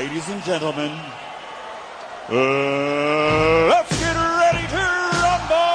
ladies and gentlemen, let's get ready to rumble!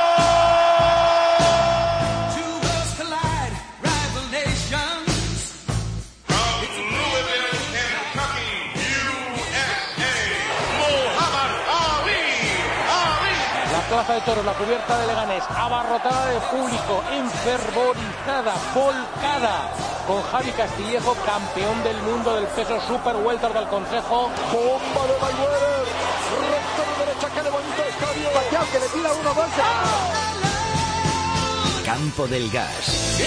Two worlds collide, rival nations. From Louisville, Kentucky, USA, Muhammad Ali. La plaza de toros, la cubierta de Leganés, abarrotada de público, enfervorizada, volcada, con Javi Castillejo, campeón del mundo del peso super welter del Consejo. Bomba de Mayweather, recto de derecha, que le bonito estadio. Pacquiao, que le tira uno, dos. Campo del Gas.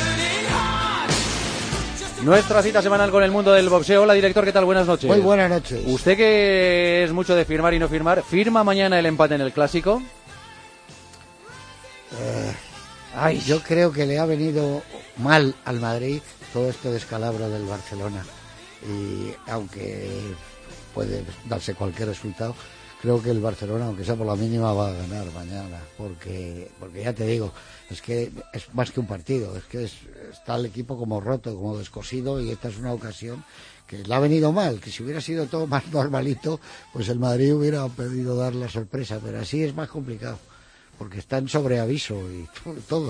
Nuestra cita semanal con el mundo del boxeo. Hola, director, ¿qué tal? Buenas noches. Muy buenas noches. Usted, que es mucho de firmar y no firmar, ¿firma mañana el empate en el Clásico? Yo creo que le ha venido mal al Madrid todo este descalabro del Barcelona. Y aunque puede darse cualquier resultado, creo que el Barcelona, aunque sea por la mínima, va a ganar mañana. Porque ya te digo, es que es más que un partido, es que está el equipo como roto, como descosido, y esta es una ocasión que le ha venido mal, que si hubiera sido todo más normalito, pues el Madrid hubiera podido dar la sorpresa, pero así es más complicado, porque están sobre aviso y todos.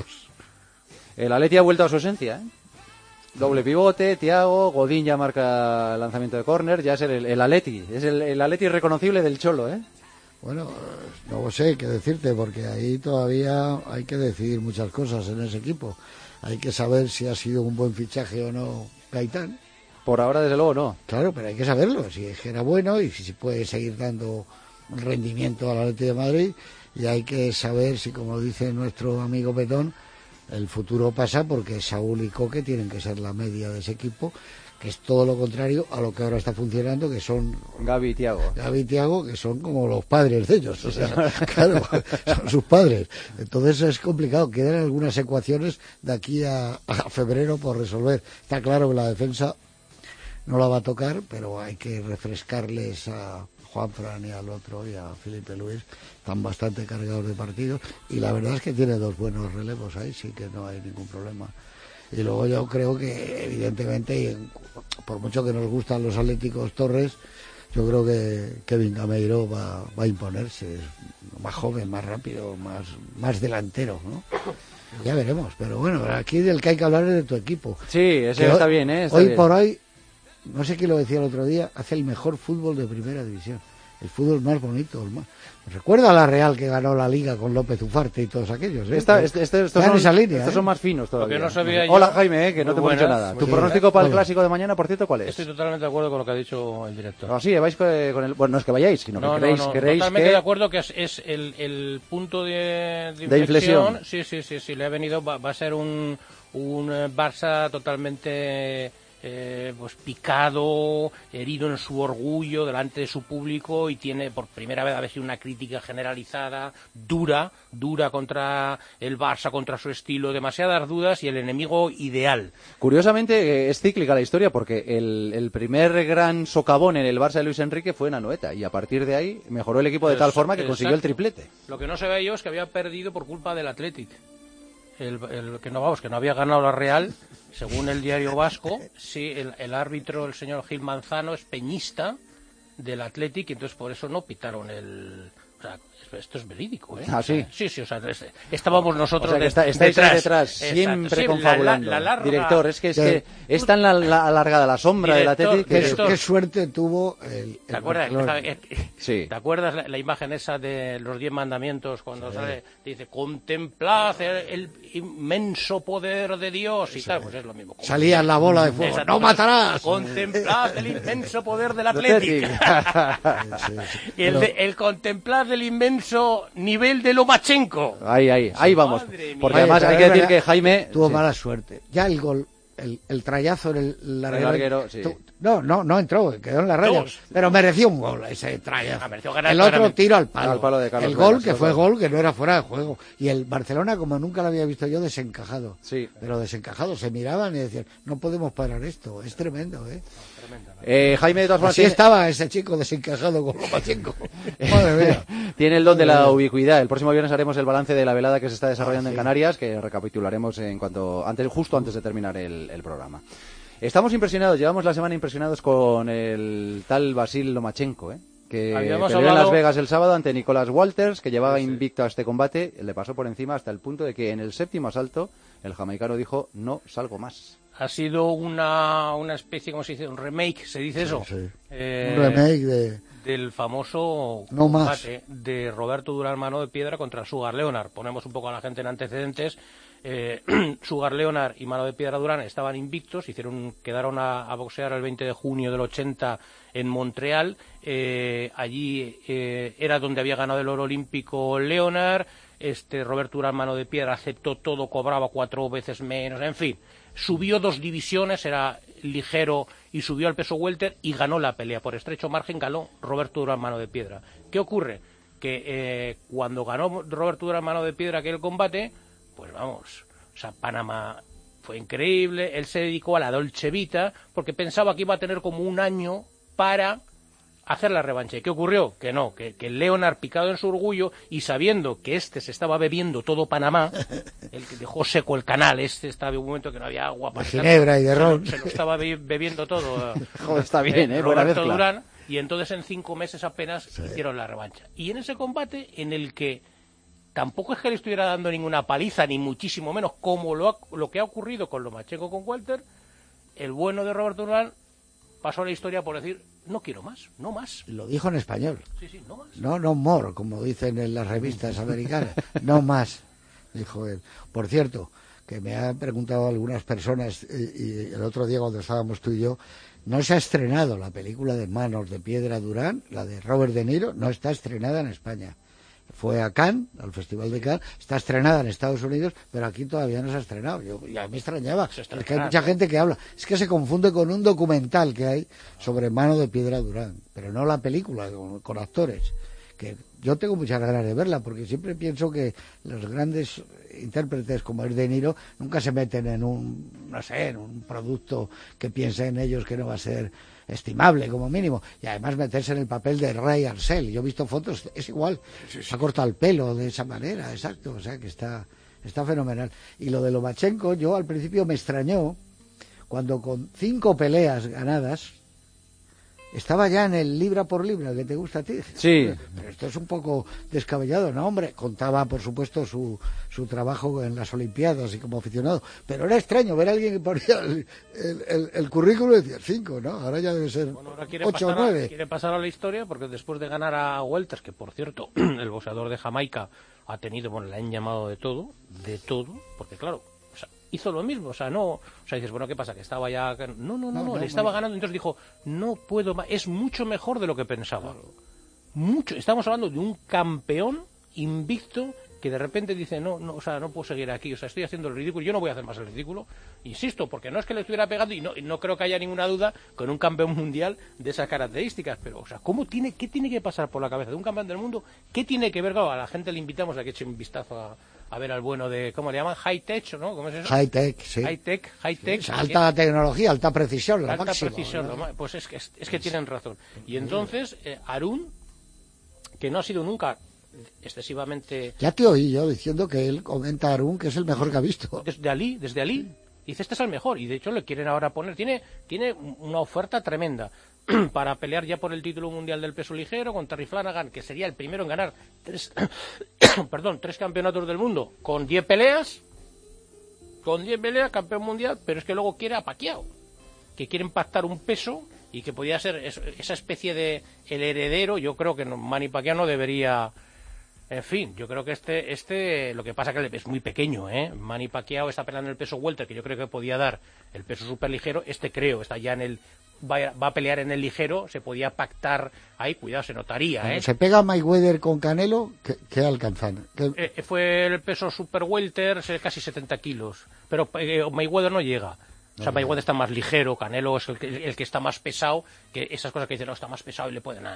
El Atleti ha vuelto a su esencia, ¿eh? Doble pivote, Thiago, Godín ya marca el lanzamiento de córner, ya es el Atleti, es el Atleti reconocible del Cholo, ¿eh? Bueno, no sé qué decirte, porque ahí todavía hay que decidir muchas cosas en ese equipo. Hay que saber si ha sido un buen fichaje o no Gaitán. Por ahora, desde luego, no. Claro, pero hay que saberlo, si es que era bueno y si puede seguir dando un rendimiento al Atleti de Madrid. Y hay que saber si, como dice nuestro amigo Petón, el futuro pasa porque Saúl y Coque tienen que ser la media de ese equipo, que es todo lo contrario a lo que ahora está funcionando, que son Gavi y Thiago, que son como los padres de ellos, o sea, claro, son sus padres. Entonces es complicado, quedan algunas ecuaciones de aquí a febrero por resolver. Está claro que la defensa no la va a tocar, pero hay que refrescarles a Juanfran y al otro y a Felipe Luis. Están bastante cargados de partidos y la verdad es que tiene dos buenos relevos ahí, sí que no hay ningún problema. Y luego yo creo que evidentemente, por mucho que nos gustan los Atléticos Torres, yo creo que Kevin Gameiro va a imponerse, es más joven, más rápido, más delantero, ¿no? Ya veremos, pero bueno, aquí del que hay que hablar es de tu equipo. Sí, ese está bien, ¿eh? Está hoy bien. Por hoy, no sé quién lo decía el otro día, hace el mejor fútbol de primera división. El fútbol más bonito, el más... Recuerda a la Real que ganó la Liga con López Ufarte y todos aquellos, ¿eh? Estos son, esa línea, estos son más finos todavía. Lo que no sabía yo... Hola, Jaime, que no te hemos dicho nada. ¿Tu pronóstico para el Hola. Clásico de mañana, por cierto, cuál es? Estoy totalmente de acuerdo con lo que ha dicho el director. Ah, sí, vais con el... Bueno, no es que vayáis, sino que queréis totalmente que... de acuerdo que es el punto de inflexión. Sí, le ha venido, va a ser un Barça totalmente pues picado, herido en su orgullo delante de su público, y tiene por primera vez a veces una crítica generalizada, dura contra el Barça, contra su estilo, demasiadas dudas y el enemigo ideal. Curiosamente es cíclica la historia, porque el primer gran socavón en el Barça de Luis Enrique fue en Anoeta, y a partir de ahí mejoró el equipo de tal forma que consiguió el triplete. Lo que no se ve yo es que había perdido por culpa del Athletic. Que no había ganado la Real, según el diario vasco. Sí, el árbitro, el señor Gil Manzano, es peñista del Athletic, y entonces por eso no pitaron el... O sea, esto es verídico, ¿eh? Ah, sí. Sí, o sea, estábamos nosotros, o sea, que estáis detrás, siempre sí, confabulando. la larga... Director, es que es tan alargada la sombra del Athletic que... Qué suerte tuvo el ¿Te acuerdas? Sí. ¿Te acuerdas la imagen esa de los 10 mandamientos cuando sale, dice, contemplad el inmenso poder de Dios y tal? Pues es lo mismo. Salía la bola de fuego. ¡No matarás! Contemplad el inmenso poder del Athletic. Y el contemplad el inmenso nivel de Lomachenko. Ahí vamos. Porque además pero hay que es decir verdad, que Jaime... tuvo sí. mala suerte. Ya el gol, el trayazo en el larguero, sí. No entró, quedó en la raya. Pero mereció un gol ese trayazo. El otro tiro al palo. De Carlos el gol Vegas, que fue gol, que no era fuera de juego. Y el Barcelona, como nunca lo había visto yo, desencajado. Sí. Pero desencajado. Se miraban y decían, no podemos parar esto. Es tremendo, ¿eh? Jaime, de todas formas... Así estaba ese chico desencajado con Lomachenko. Madre mía. Tiene el don de la ubicuidad. El próximo viernes haremos el balance de la velada que se está desarrollando en Canarias, que recapitularemos justo antes de terminar el programa. Estamos impresionados, llevamos la semana impresionados con el tal Vasil Lomachenko, que Habíamos peleó en hablado- Las Vegas el sábado ante Nicolás Walters, que llevaba invicto a este combate, le pasó por encima hasta el punto de que en el séptimo asalto el jamaicano dijo, no salgo más. Ha sido una especie, ¿cómo se dice? Un remake, ¿se dice eso? Sí. Un Eh, remake del famoso No más. combate de Roberto Durán Mano de Piedra contra Sugar Leonard. Ponemos un poco a la gente en antecedentes. Sugar Leonard y Mano de Piedra Durán estaban invictos, quedaron a boxear el 20 de junio del 80 en Montreal. Allí era donde había ganado el oro olímpico Leonard. Roberto Durán Mano de Piedra aceptó todo, cobraba 4 veces menos, en fin. Subió 2 divisiones, era ligero y subió al peso welter y ganó la pelea. Por estrecho margen ganó Roberto Durán Mano de Piedra. ¿Qué ocurre? Que cuando ganó Roberto Durán Mano de Piedra aquel combate, pues vamos, o sea, Panamá fue increíble. Él se dedicó a la Dolce Vita porque pensaba que iba a tener como un año para hacer la revancha. ¿Y qué ocurrió? Que no, que Leonard, picado en su orgullo y sabiendo que se estaba bebiendo todo Panamá, el que dejó seco el canal, estaba en un momento que no había agua para De ginebra y de ron. se lo estaba bebiendo todo. Joder, está bien, buena Roberto mezcla. Durán, y entonces en 5 meses apenas hicieron la revancha. Y en ese combate, en el que tampoco es que le estuviera dando ninguna paliza, ni muchísimo menos, como lo que ha ocurrido con Lomachenko con Walter, el bueno de Roberto Durán pasó a la historia por decir, no quiero más, no más. Lo dijo en español. Sí, no más. No more, como dicen en las revistas americanas. No más, dijo él. Por cierto, que me han preguntado algunas personas, y el otro día cuando estábamos tú y yo, no se ha estrenado la película de Manos de Piedra Durán, la de Robert De Niro, no está estrenada en España. Fue a Cannes, al Festival de Cannes, está estrenada en Estados Unidos, pero aquí todavía no se ha estrenado. Y a mí me extrañaba, es que hay mucha gente que habla. Es que se confunde con un documental que hay sobre Mano de Piedra Durán, pero no la película, con actores. Que yo tengo muchas ganas de verla, porque siempre pienso que los grandes intérpretes como es De Niro nunca se meten en en un producto que piensen ellos que no va a ser estimable como mínimo, y además meterse en el papel de Ray Arcel. Yo he visto fotos, es igual, se ha cortado el pelo de esa manera, exacto, o sea que está fenomenal. Y lo de Lomachenko, yo al principio me extrañó cuando con 5 peleas ganadas estaba ya en el libra por libra que te gusta a ti. Sí. Pero esto es un poco descabellado, ¿no, hombre? Contaba, por supuesto, su trabajo en las Olimpiadas y como aficionado. Pero era extraño ver a alguien que ponía el currículum y decía 5, ¿no? Ahora ya debe ser Bueno, ahora 8 o 9. quiere pasar a la historia porque después de ganar a Welters, que por cierto, el boxeador de Jamaica ha tenido, bueno, le han llamado de todo, porque claro, o sea, hizo lo mismo, dices, bueno, ¿qué pasa? Que estaba ya... No, le estaba ganando, entonces dijo, no puedo más, es mucho mejor de lo que pensaba. Mucho, estamos hablando de un campeón invicto que de repente dice, no puedo seguir aquí, estoy haciendo el ridículo, yo no voy a hacer más el ridículo, insisto, porque no es que le estuviera pegando y no creo que haya ninguna duda con un campeón mundial de esas características, pero, ¿qué tiene que pasar por la cabeza de un campeón del mundo? ¿Qué tiene que ver? Claro, a la gente le invitamos a que eche un vistazo a ver al bueno de, ¿cómo le llaman? High Tech, ¿no? ¿Cómo es eso? High Tech, sí. High Tech. Es alta tecnología, alta precisión, la alta máxima. precisión, ¿no? pues es que tienen razón. Y entonces, Arun, que no ha sido nunca excesivamente... Ya te oí yo diciendo que él comenta a Arun que es el mejor que ha visto. Desde Ali. Dice, este es el mejor. Y de hecho le quieren ahora poner... Tiene una oferta tremenda para pelear ya por el título mundial del peso ligero con Terry Flanagan, que sería el primero en ganar 3 campeonatos del mundo con 10 peleas. Con 10 peleas, campeón mundial, pero es que luego quiere a Pacquiao, que quieren pactar un peso y que podría ser esa especie de el heredero. Yo creo que Manny Pacquiao no debería... En fin, yo creo que lo que pasa que es muy pequeño, ¿eh? Manny Pacquiao está peleando en el peso welter, que yo creo que podía dar el peso superligero. Está ya va a pelear en el ligero, se podía pactar ahí, cuidado, se notaría, Cuando se pega Mayweather con Canelo, ¿qué alcanzan? Fue el peso super welter, casi 70 kilos, pero Mayweather no llega. O sea, Mayweather está más ligero, Canelo es el que está más pesado, que esas cosas que dicen, no, está más pesado y le pueden...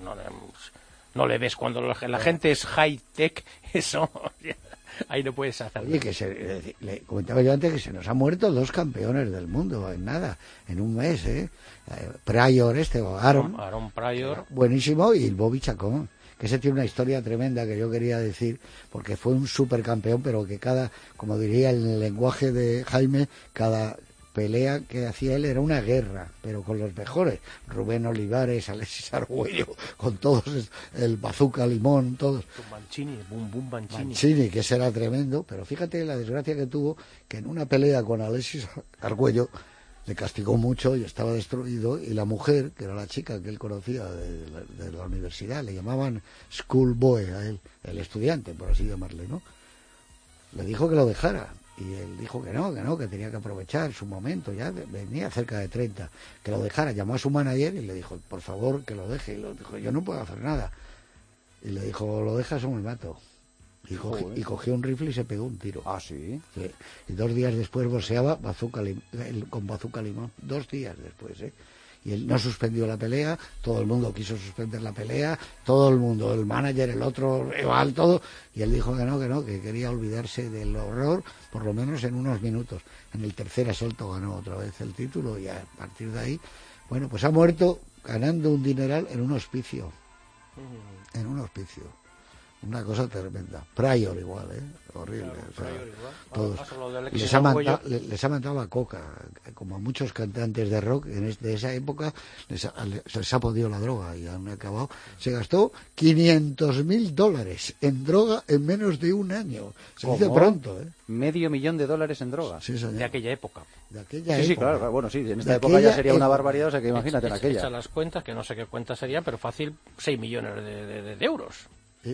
No le ves cuando la gente es high tech, eso ahí no puedes hacer. Oye, le comentaba yo antes que se nos han muerto 2 campeones del mundo en un mes, Pryor o Aaron Pryor, buenísimo, y el Bobby Chacón, que ese tiene una historia tremenda que yo quería decir, porque fue un supercampeón, pero que como diría en el lenguaje de Jaime, cada pelea que hacía él era una guerra, pero con los mejores. Rubén Olivares, Alexis Argüello, con todos, el Bazooka Limón, todos. Mancini, Bum Mancini. Mancini, que ese era tremendo, pero fíjate la desgracia que tuvo, que en una pelea con Alexis Argüello le castigó mucho y estaba destruido, y la mujer, que era la chica que él conocía de la universidad, le llamaban schoolboy a él, el estudiante, por así llamarle, ¿no? Le dijo que lo dejara, y él dijo que no, que tenía que aprovechar su momento, ya venía cerca de 30, que lo dejara. Llamó a su manager y le dijo, por favor, que lo deje, y lo dijo, yo no puedo hacer nada, y le dijo, lo dejas o me mato. Y cogió un rifle y se pegó un tiro. Ah, sí. Sí. Y 2 días después boxeaba con Bazooka Limón. 2 días después, ¿eh? Y él no suspendió la pelea, todo el mundo quiso suspender la pelea, todo el mundo, el manager, el otro, rival, todo, y él dijo que no, que quería olvidarse del horror, por lo menos en unos minutos. En el tercer asalto ganó otra vez el título, y a partir de ahí, bueno, pues ha muerto ganando un dineral en un hospicio. En un hospicio. Una cosa tremenda. Pryor igual, horrible. Claro, todos. Les ha matado la coca, como a muchos cantantes de rock de esa época les ha podido la droga y han acabado. Se gastó $500.000 en droga en menos de un año. Se dice pronto, $500.000 en droga. Sí, señor. De aquella época. Sí, claro, bueno, sí, en esta época ya sería una barbaridad, o sea que imagínate en aquella. Echa las cuentas, que no sé qué cuentas serían, pero fácil, 6 millones de euros.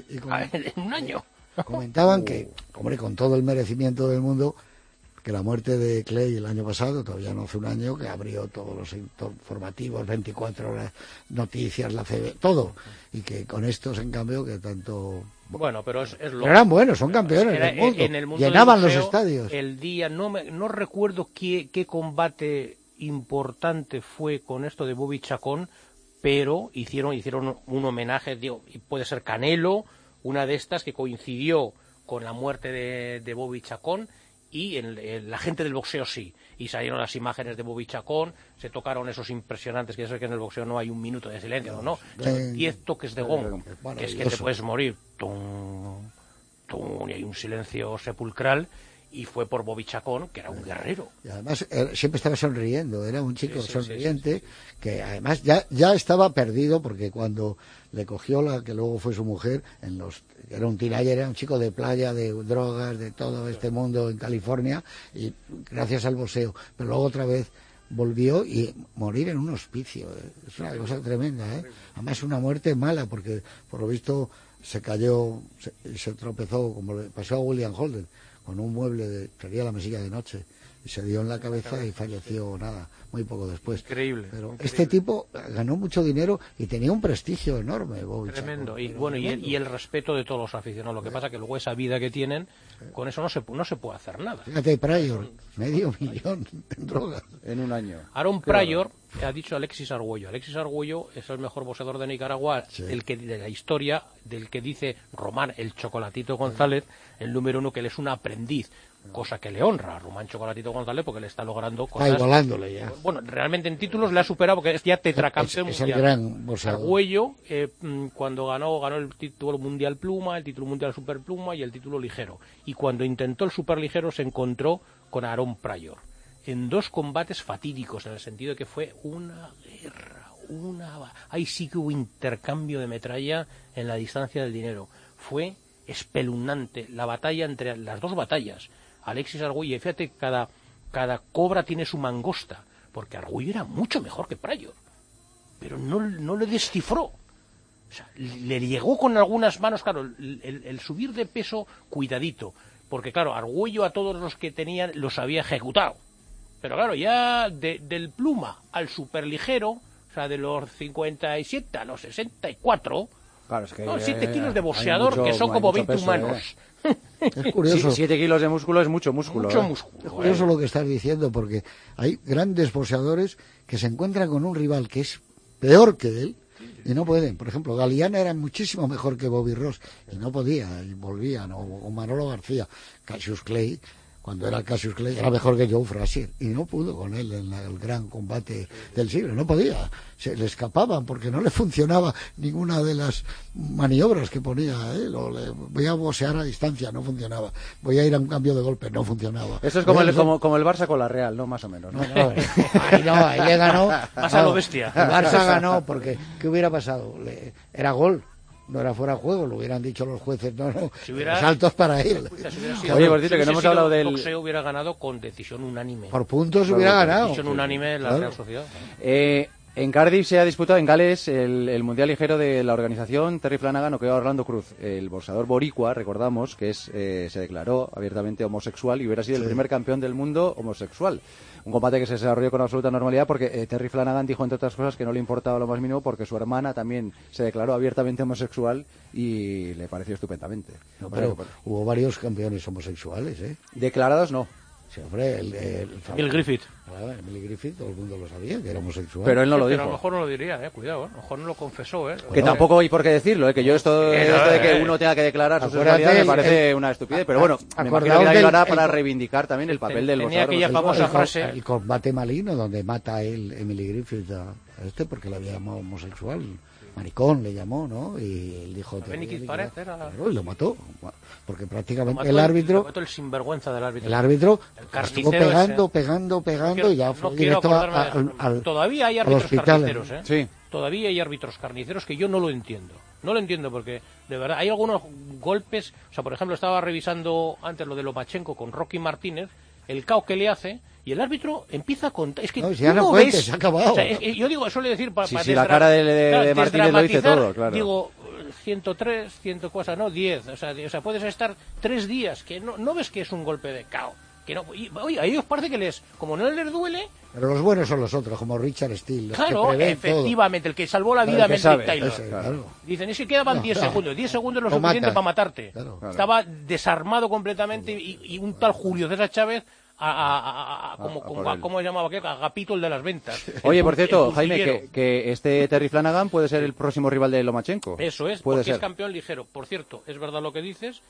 En un año. Comentaban que, hombre, con todo el merecimiento del mundo, que la muerte de Clay el año pasado, todavía no hace un año, que abrió todos los informativos, 24 horas, noticias, la CB, todo, y que con estos, en cambio, que tanto... Bueno, pero es lo... Pero eran buenos, son campeones del mundo. En el mundo llenaban del boxeo, los estadios. El día, no recuerdo qué combate importante fue con esto de Bobby Chacón, pero hicieron un homenaje, digo, y puede ser Canelo, una de estas que coincidió con la muerte de Bobby Chacón, y la gente del boxeo sí, y salieron las imágenes de Bobby Chacón, se tocaron esos impresionantes, que ya sé que en el boxeo no hay un minuto de silencio, no, 10 toques de gong, que es que te puedes morir, tum, tum, y hay un silencio sepulcral, y fue por Bobby Chacón, que era un guerrero. Y además siempre estaba sonriendo, era un chico sonriente, que además ya estaba perdido, porque cuando le cogió la que luego fue su mujer, era un teenager, era un chico de playa, de drogas, de todo este mundo en California, y gracias al boxeo, pero luego otra vez volvió y morir en un hospicio, es una cosa tremenda, además una muerte mala, porque por lo visto se cayó y se tropezó, como le pasó a William Holden, con un mueble sería la mesilla de noche, y se dio en la cabeza y falleció muy poco después. Increíble. Pero este tipo ganó mucho dinero y tenía un prestigio enorme, Bobby Tremendo. Chacón. Y bueno, y el respeto de todos los aficionados. Lo que pasa que luego esa vida que tienen, con eso no se puede hacer nada. Fíjate, Pryor, $500.000 en drogas. En un año. Aaron Pryor ha dicho Alexis Argüello. Alexis Argüello es el mejor boxeador de Nicaragua, de la historia, del que dice Román el Chocolatito González, el número 1, que él es un aprendiz, cosa que le honra a Román Chocolatito González, porque le está logrando cosas. Está igualándole ya. Bueno, realmente en títulos le ha superado, porque es ya tetracampeón mundial. Es el gran boxeador. Argüello, cuando ganó el título mundial pluma, el título mundial superpluma y el título ligero. Y cuando intentó el superligero se encontró con Aaron Pryor en 2 combates fatídicos, en el sentido de que fue una guerra, ahí sí que hubo intercambio de metralla en la distancia del dinero. Fue espeluznante la batalla entre las 2 batallas. Alexis Argüello, y fíjate, cada cobra tiene su mangosta, porque Argüello era mucho mejor que Pryor, pero no le descifró. O sea, le llegó con algunas manos, claro, el subir de peso, cuidadito, porque claro, Argüello a todos los que tenían los había ejecutado. Pero claro, ya del pluma al superligero, o sea, de los 57 a los 64, claro, es que 7 kilos de boxeador, que son como 20 humanos. Es curioso. 7 kilos de músculo es mucho músculo. Mucho músculo. Es curioso lo que estás diciendo, porque hay grandes boxeadores que se encuentran con un rival que es peor que él y no pueden. Por ejemplo, Galeana era muchísimo mejor que Bobby Ross y no podía, y volvían, o Manolo García, Cassius Clay. cuando era Cassius Clay, era mejor que Joe Frazier, y no pudo con él en el gran combate del siglo, no podía, se le escapaban porque no le funcionaba ninguna de las maniobras que ponía él, voy a boxear a distancia, no funcionaba, voy a ir a un cambio de golpe, no funcionaba. Eso es como el Barça con la Real, ¿no? Más o menos, ¿no? Ahí le ganó. Más a lo bestia. El Barça ganó porque, ¿qué hubiera pasado? Era gol. No era fuera de juego, lo hubieran dicho los jueces, si hubiera, saltos para él. Oye, por decirte que no hemos hablado del boxeo hubiera ganado con decisión unánime. Por puntos hubiera ganado. Decisión unánime la Real Sociedad. En Cardiff se ha disputado en Gales el Mundial Ligero de la organización. Terry Flanagan noqueó a Orlando Cruz, el boxeador boricua, recordamos, que se declaró abiertamente homosexual y hubiera sido el primer campeón del mundo homosexual. Un combate que se desarrolló con absoluta normalidad porque Terry Flanagan dijo, entre otras cosas, que no le importaba lo más mínimo porque su hermana también se declaró abiertamente homosexual y le pareció estupendamente. No, pero hubo varios campeones homosexuales, ¿eh? Declarados no. Sí, hombre, Bill Griffith. Claro, Emily Griffith, todo el mundo lo sabía, que era homosexual. Pero él no lo dijo. Pero a lo mejor no lo diría, cuidado, a lo mejor no lo confesó, Que tampoco hay por qué decirlo, que yo esto de que uno tenga que declarar su sexualidad me parece una estupidez, pero bueno, me imagino que nadie lo hará para reivindicar también el papel del boxeador. Tenía aquella famosa frase. El combate maligno donde mata a él, Emily Griffith, a porque le había llamado homosexual. Maricón le llamó, ¿no? Y él dijo... Claro, y lo mató. Porque prácticamente el árbitro... Lo mató el sinvergüenza del árbitro. El árbitro carnicero estuvo pegando y ya fue directo al Todavía hay árbitros carniceros, ¿eh? Sí. Todavía hay árbitros carniceros que yo no lo entiendo. No lo entiendo porque, de verdad, hay algunos golpes... O sea, por ejemplo, estaba revisando antes lo de Lomachenko con Rocky Martínez, el KO que le hace... Y el árbitro empieza a contar. Es que no, si ya no cuentes, se ha acabado. O sea, yo digo, suele decir para si la cara de Martínez lo dice todo, claro. Digo, 103, 100 cosas, no, 10. O sea, puedes estar 3 días que no ves que es un golpe de KO. Que no, oye, a ellos parece que como no les duele. Pero los buenos son los otros, como Richard Steele. Claro, efectivamente, todo. El que salvó la vida a Mendrick Taylor. Claro. Dicen, es que quedaban 10 segundos. 10 segundos es lo suficiente para matarte. Claro. Estaba desarmado completamente y un tal Julio César Chávez. ¿Cómo llamaba aquel? Agapito, el de las ventas. Oye, por cierto, Jaime, que este Terry Flanagan puede ser el próximo rival de Lomachenko. Eso es, porque es campeón ligero. Por cierto, es verdad lo que dices,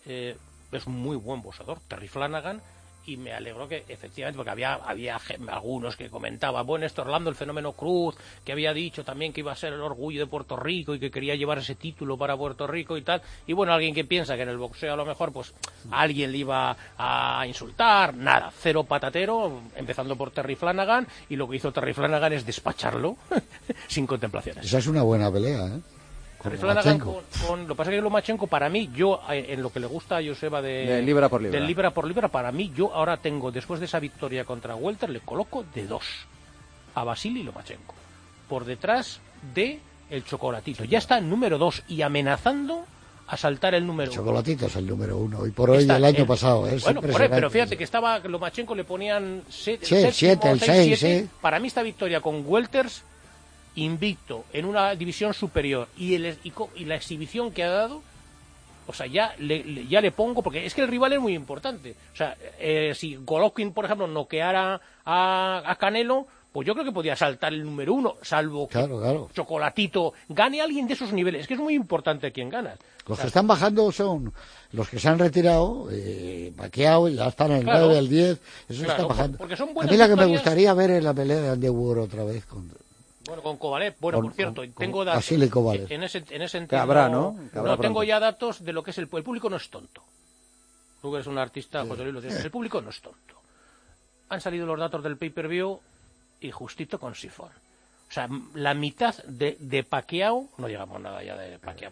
es un muy buen boxeador, Terry Flanagan, y me alegro que, efectivamente, porque había algunos que comentaban, bueno, Orlando, el fenómeno Cruz, que había dicho también que iba a ser el orgullo de Puerto Rico y que quería llevar ese título para Puerto Rico y tal, y bueno, alguien que piensa que en el boxeo a lo mejor, pues, a alguien le iba a insultar, nada, cero patatero, empezando por Terry Flanagan, y lo que hizo Terry Flanagan es despacharlo sin contemplaciones. Esa es una buena pelea, ¿eh? Terry Flanagan lo que pasa es que Lomachenko, para mí, yo, en lo que le gusta a Joseba de libra por libra. Del libra por libra, para mí, yo ahora tengo, después de esa victoria contra Welter, le coloco de 2 a Vasily Lomachenko, por detrás de el Chocolatito. Ya está el número 2 y amenazando a saltar el número 1. Chocolatito es el número 1 y por hoy el año pasado. Bueno, pero fíjate que estaba Lomachenko, le ponían 7, el 6. Para mí esta victoria con Welters, invicto en una división superior y la exhibición que ha dado, o sea, ya le pongo, porque es que el rival es muy importante. O sea, si Golovkin, por ejemplo, noqueara a Canelo, pues yo creo que podía saltar el número 1, salvo que Chocolatito gane a alguien de esos niveles. Es que es muy importante quién gana. Los que están bajando son los que se han retirado, Pacquiao, ya están en el 9, el 10, eso está bajando. A mí la que me gustaría ver es la pelea de Andy Ward otra vez Bueno, con Kovalev, por cierto, tengo datos. En ese sentido. Cabrá, ¿no? No tengo ya datos de lo que es el público, no es tonto. Tú que eres un artista, José Luis, el público no es tonto. Han salido los datos del pay-per-view y justito con sifón. O sea, la mitad de Pacquiao, no llegamos nada ya de Pacquiao,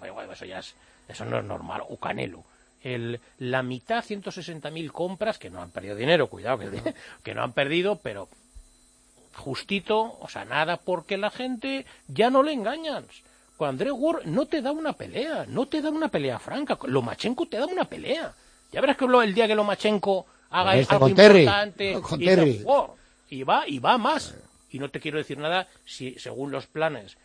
eso no es normal, o Canelo. La mitad, 160.000 compras, que no han perdido dinero, cuidado, que no han perdido, pero justito, o sea, nada, porque la gente ya no le engañan. Con Andre Ward no te da una pelea, franca. Lomachenko te da una pelea. Ya verás que el día que Lomachenko haga algo importante y va más. Y no te quiero decir nada si, según los planes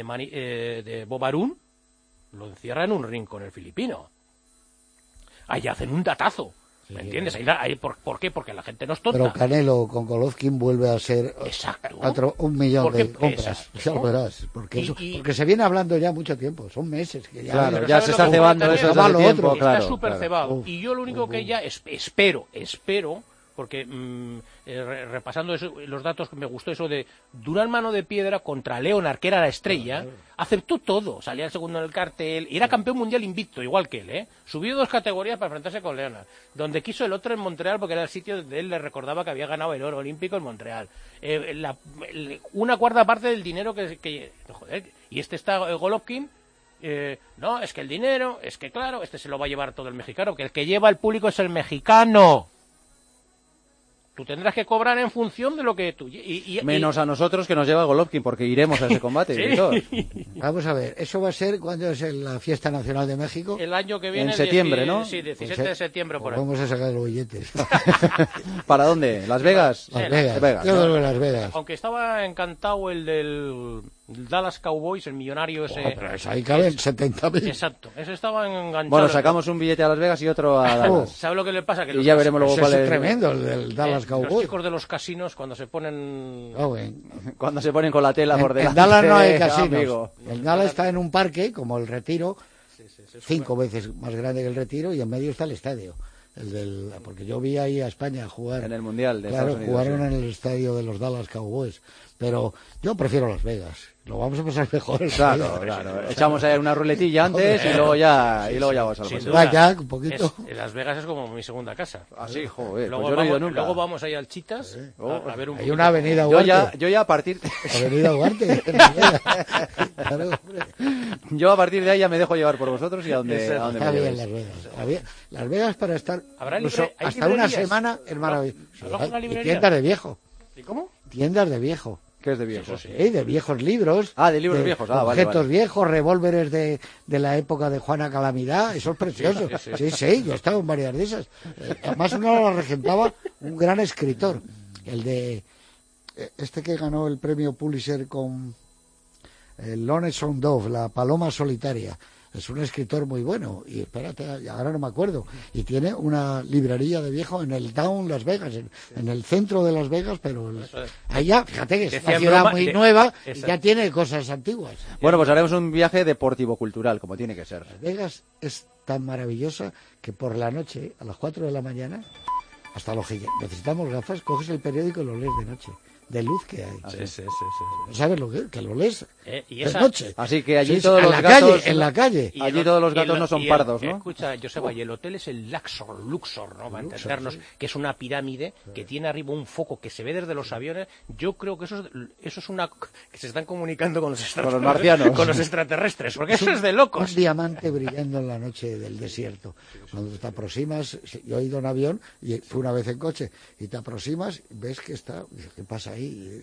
de Bob Arum, lo encierra en un ring con el filipino. Ahí hacen un datazo. ¿Me entiendes? ¿Por qué? Porque la gente no es tonta. Pero Canelo con Golovkin vuelve a ser Exacto. 1 millón Porque- de compras. exacto. Ya lo verás. Porque Y- porque se viene hablando ya mucho tiempo. Son meses que ya. Claro, Pero ya ¿sabes se lo está que cebando ocurre eso también? desde Lo hace otro. tiempo, Está claro. súper claro. cebado. Uf, Y yo lo único que ya espero, porque repasando los datos, me gustó eso de Durán mano de piedra contra Leonard, que era la estrella, aceptó todo, salía el segundo en el cartel, y era campeón mundial invicto, igual que él, ¿eh? Subió 2 categorías para enfrentarse con Leonard, donde quiso el otro en Montreal, porque era el sitio donde él le recordaba que había ganado el oro olímpico en Montreal. Una cuarta parte del dinero joder, y está Golovkin. No, es que el dinero, es que claro, se lo va a llevar todo el mexicano, porque el que lleva el público es el mexicano. Tú tendrás que cobrar en función de lo que tú... Menos a nosotros, que nos lleva Golovkin, porque iremos a ese combate, director. Vamos a ver, eso va a ser cuando es la Fiesta Nacional de México. El año que viene... En septiembre, ¿no? Sí, 17 de septiembre por ahí. Vamos a sacar los billetes. ¿Para dónde? ¿Las Vegas? Las Vegas. Vegas, Yo ¿no? creo que Las Vegas. Aunque estaba encantado el del Dallas Cowboys, el millonario ese... Pero eso ahí caben 70.000. Exacto, ese estaba enganchado. Bueno, sacamos un billete a Las Vegas y otro a Dallas. ¿Sabes lo que le pasa? Que Y ya veremos luego Eso cuál es es. tremendo, el del Dallas los Cowboys. chicos de los casinos, cuando se ponen... Ah, bueno. Cuando se ponen con la tela por En delante. Dallas no hay casinos. Amigo. El Dallas está en un parque, como el Retiro, 5 veces más grande que el Retiro, y en medio está el estadio. Porque yo vi ahí a España jugar. En el Mundial de Claro, Estados Unidos, jugaron sí. en el estadio de los Dallas Cowboys. Pero yo prefiero Las Vegas. Lo vamos a pasar mejor. en Las Claro, Vegas. claro. Echamos ahí una ruletilla antes y luego ya vamos al Sin paseo. duda. Blackjack, un poquito. Las Vegas es como mi segunda casa. Así, joder, Luego, pues yo no he ido vamos, nunca. luego vamos ahí al Chitas a ver un Hay poquito. una avenida Yo Duarte. ya a partir Avenida Duarte. en Las Vegas. Claro, hombre. yo a partir de ahí ya me dejo llevar por vosotros y a donde Está me bien llevéis. Las Vegas. Las Vegas para estar ¿Habrá incluso hay hasta una librerías? semana es maravilloso. ¿Habrá una Y librería? tiendas de viejo. ¿Y cómo? Tiendas de viejo. ¿Qué es de viejo? De viejos libros. Ah, de libros viejos. Ah, vale, objetos vale. viejos, revólveres de la época de Juana Calamidad. Eso es precioso. Sí, yo he estado en varias de esas. Además, uno lo regentaba un gran escritor. El de... Este que ganó el premio Pulitzer con el Lonesome Dove, la paloma solitaria. Es un escritor muy bueno. Y espérate, ahora no me acuerdo. Y tiene una librería de viejo en el Down Las Vegas, en el centro de Las Vegas, pero allá, fíjate que es Decía una en ciudad broma muy de- nueva y Exacto. ya tiene cosas antiguas. Bueno, pues haremos un viaje deportivo-cultural, como tiene que ser. Las Vegas es tan maravillosa que por la noche, a las 4 de la mañana, hasta lo que necesitamos gafas, coges el periódico y lo lees de noche. De luz que hay. Sí. ¿No sabes lo que es? Que lo lees Y de esa- noche. Así que allí Sí, todos en los la gatos... calle, en la calle. Y Allí el- todos los y gatos el- no son y el- pardos, ¿no? Escucha, Joseba, y el hotel es el Luxor, ¿no? Para entendernos, que es una pirámide que tiene arriba un foco que se ve desde los aviones. Yo creo que eso es una... que se están comunicando con los extraterrestres. marcianos. Con los extraterrestres, porque eso es de Un locos. diamante brillando en la noche del desierto. Cuando te aproximas, yo he ido en avión y fui una vez en coche, y te aproximas, ves que está, ¿qué pasa ahí?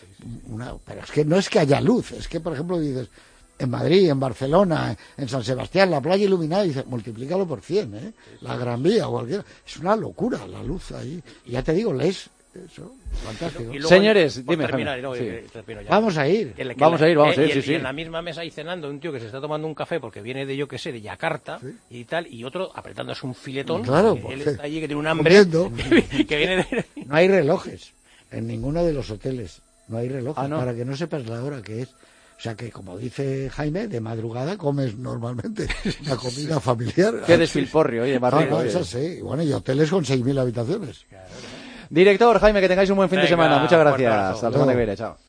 Pero es que no es que haya luz, es que, por ejemplo, dices, en Madrid, en Barcelona, en San Sebastián, la playa iluminada, y dices, multiplícalo por 100, ¿eh? La Gran Vía o cualquiera. Es una locura la luz ahí. Y ya te digo, lees eso, fantástico. Y luego, Señores, por dime, terminar, Jaime, no, sí. termino ya. Vamos a ir. Vamos a ir, y sí. en la misma mesa ahí cenando un tío que se está tomando un café porque viene de, yo que sé, de Yakarta y tal, y otro apretándose un filetón. Claro, que él porque- está allí que tiene un hambre comiendo. que viene de... No hay relojes en ninguno de los hoteles. No hay relojes Ah, ¿no? para que no sepas la hora que es. O sea que, como dice Jaime, de madrugada comes normalmente una comida familiar. Qué desfilporrio, oye, más Ah, rico, no, oye. eso sí. Bueno, y hoteles con 6.000 habitaciones. Director, Jaime, que tengáis un buen fin de Venga, semana. Muchas fuerte gracias. abrazo. Hasta la semana que viene. Chao.